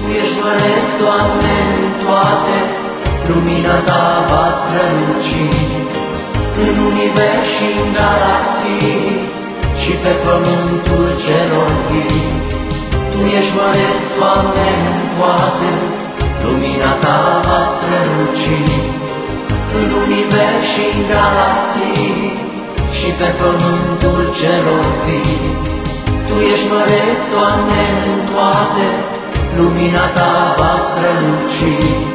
ești măreț, Doamne, în toate, lumina Ta va străluci în univers și în galaxii și pe pământul celor vii. Tu ești măreț, Doamne, în toate, lumina Ta va străluci în univers și în galaxii și pe pământul celor vii. Tu ești măreț, Doamne, în toate, lumina Ta va străluci